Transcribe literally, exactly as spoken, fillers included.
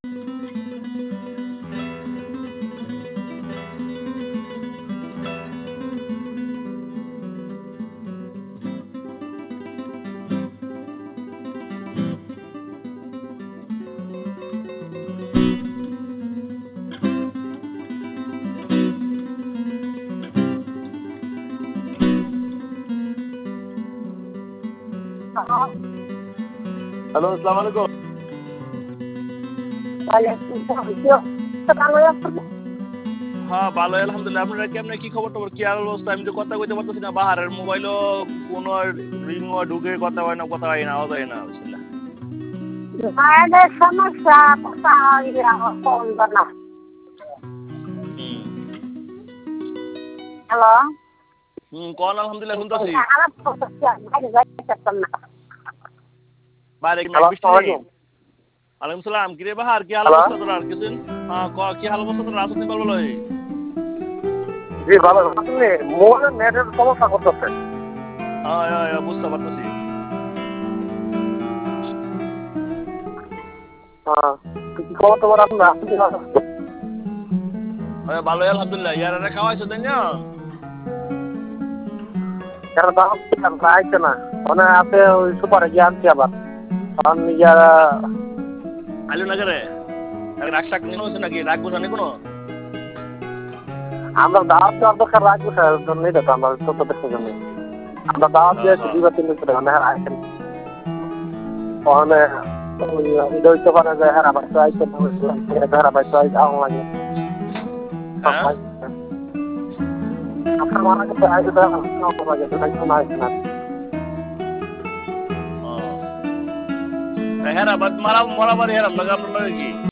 Hello, আসসালামু আলাইকুম। হ্যাঁ, ভালোই আলহামদুলিল্লাহ। আপনারা কেমনে কি খবর টবর কি আর অবস্থা? আমি তো কথা কইতে পারতেছি না। বাহারের মোবাইলও কোনো রিংও ঢুকে কথা হয় না, কথা হয় না, আওয়াজ হয় না। বিসমিল্লাহ। মায়েদের সমস্যা কথা হয় ফোন না। হুম হ্যালো, হুম কোন আলহামদুলিল্লাহ শুনতেছি। খারাপ করতেছি, বাইরে যাইতে পারতাম না। বাইরে কি মেঘ হ্যালো, বৃষ্টি নেই? ওয়ালাইকুম সালাম। কিরে বাহার কি হাল হ্যালো, অবস্থা তোর? আর কিছু হ্যাঁ ক কি হাল অবস্থা তোর? আসুন বল বল। জি ভালো। আপনি মোবাইলের নেটের সমস্যা করতেছে। হ্যাঁ হ্যাঁ বুঝতে পারতেছি। হ্যাঁ, কি খবর তোমার? আপনি আপনি হ্যাঁ ভালোই আলহামদুলিল্লাহ। ইয়ারা খাওয়াইছো তাই না? কেন দাম আইছে না? মানে আছে ওই সুপারে গিয়ে আনছি আবার। কারণ ইয়ারা আইলো না করে রাগ শাক নিয়ে হচ্ছে নাকি? রাগ বোঝা নেই কোনো? আমরা দাওয়াত দেওয়ার দরকার রাখবো স্যার জন্য এটা তো আমরা ছোট দেশের জন্য আমরা দাওয়াত দিয়েছি দুই বা তিন দিন ধরে মানে আইছেন ওখানে ওই দইতে পারে যে হ্যাঁ আবার তো আইছেন হ্যাঁ আবার তো আইছে আওয়াজ লাগে হ্যাঁ আপনার মারা গেছে আইছে তো আওয়াজ লাগে তো কিছু না আইছে না ও হেরা বাদ মারা মারা বাড়ি হেরা লাগা আপনার লাগে কি?